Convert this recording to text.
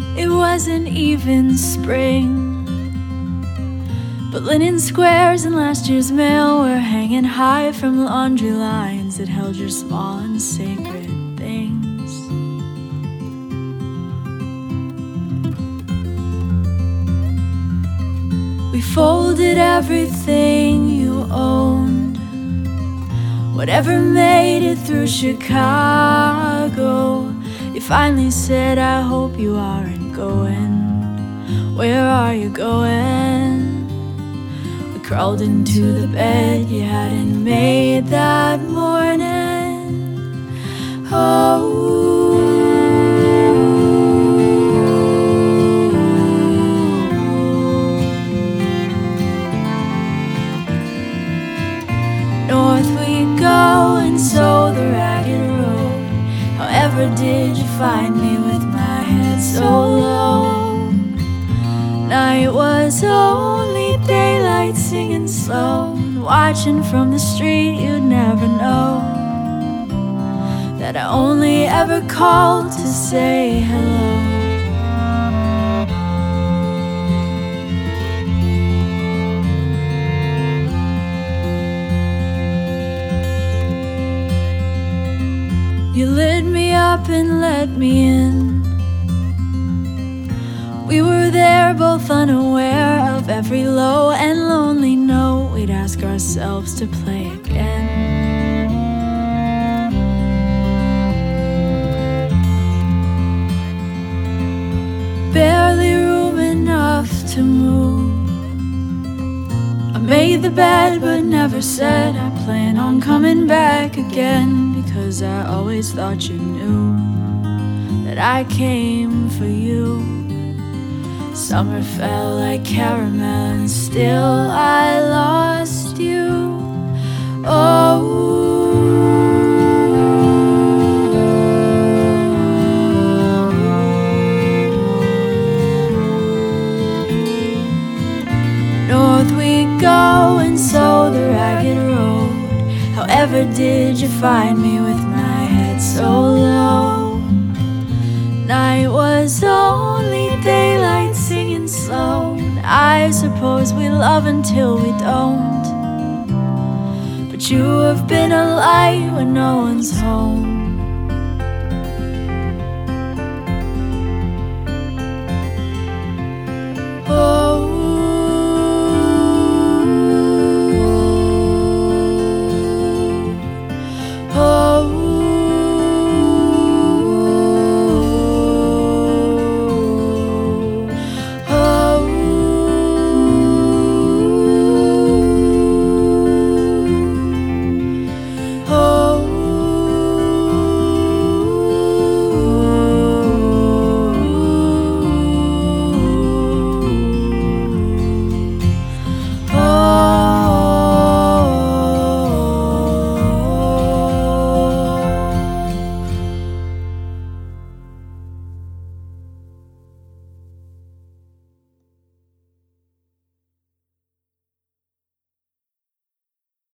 It wasn't even spring, but linen squares in last year's mail were hanging high from laundry lines that held your small and sacred things. We folded everything you owned, whatever made it through Chicago. You finally said, I hope you aren't going. Where are you going? We crawled into the bed you hadn't made that morning. North we go, and so the ragged road. However did you find me with my head so low? Night was only daylight, singing slow, watching from the street. You'd never know that I only ever called to say hello. You lit me up and let me in. We were there both unaware of every low and lonely note we'd ask ourselves to play again. Barely room enough to move. I made the bed but never said I plan on coming back again, because I always thought you knew that I came for you. Summer fell like caramel and still I lost you. North we go, and so the ragged road. However did you find me with my head so low? Night was only daylight, singing slow. I suppose we love until we don't, but you have been a light when no one's home.